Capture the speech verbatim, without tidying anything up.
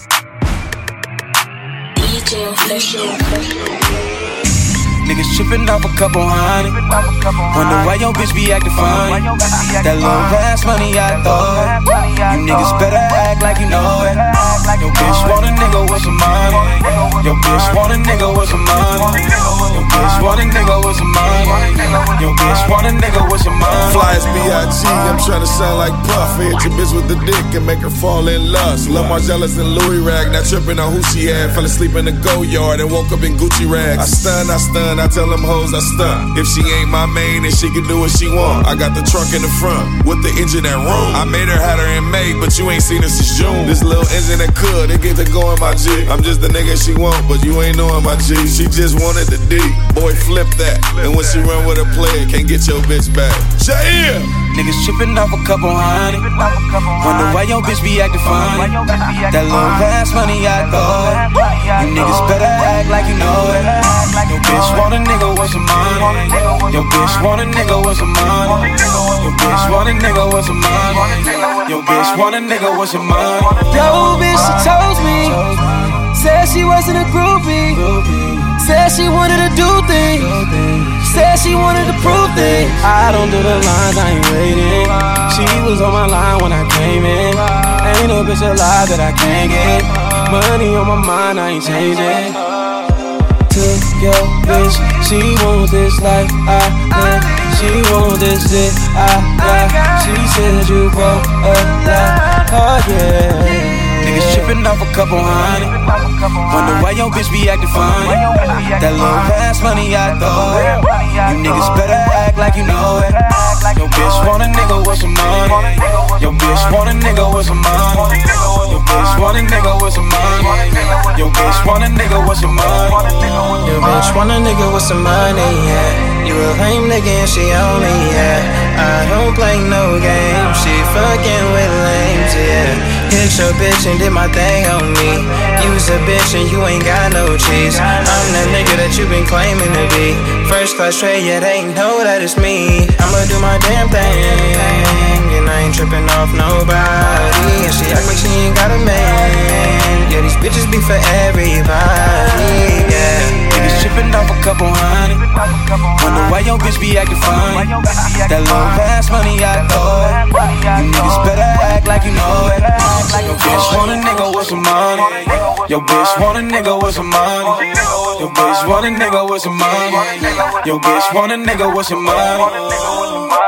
Niggas trippin' off a couple hundred. Wonder why your bitch be acting funny. That little fast money I thought. You niggas better act like you know it. Your bitch want a nigga with some money. Your bitch want a nigga with some money. Your bitch want a nigga with some money. Your bitch want a nigga with some money. Fly as B I G, I'm tryna sound like Puff. Hit your bitch with the dick and make her fall in lust. Love Margielas and Louis rag, not tripping on who she had. Fell asleep in the go yard and woke up in Gucci rags. I stun, I stun, I tell them hoes I stunt. If she ain't my main, then she can do what she want. I got the trunk in the front with the engine that room. I made her had her in May, but you ain't seen her since June. This little engine that could, it get to go in my G. I'm just the nigga she want, but you ain't knowing my G. She just wanted the D. Boy, flip that. And when she run with a player, can't get your bitch back. J M! Niggas trippin' off a couple hundred. Wonder why your bitch be acting funny. That little fast money I thought. You niggas better act like you know it. Your bitch want a nigga with some money. Your bitch want a nigga with some money. Your bitch want a nigga with some money. Your bitch want a nigga with some money. Yo, bitch, she told me. Said she wasn't a groupie. Said she wanted to do things. Said she wanted to prove things. I don't do the lines, I ain't waiting. She was on my line when I came in. Ain't no bitch alive that I can't get. Money on my mind, I ain't changing. Took your bitch, she want this life I live. She want this shit I got. She said you broke a lot, oh yeah. Niggas trippin' off a couple hundred. Wonder why your bitch be acting funny. That little fast money I thought. You niggas better act like you know it. Your bitch want a nigga with some money. Your bitch want a nigga with some money. Your bitch want a nigga with some money. Your bitch want a nigga with some money. Your bitch want a nigga with some money, yeah. You a lame nigga and she on me, yeah. I don't play no games, she fucking with lames, yeah. Hit your bitch and did my thing on me. You's a bitch and you ain't got no cheese. I'm that nigga that you been claiming to be. First class straight, yeah, they ain't know that it's me. I'ma do my damn thing, and I ain't tripping off nobody. And she act like she ain't got a man. Yeah, these bitches be for everybody, yeah. Niggas trippin' off a couple hundred. Wonder why your bitch be acting funny. That little fast money I thought. You niggas better act like you know it. Your bitch want a nigga with some money. Your bitch want a nigga with some money. Your bitch want a nigga with some money. Your bitch want a nigga with some money.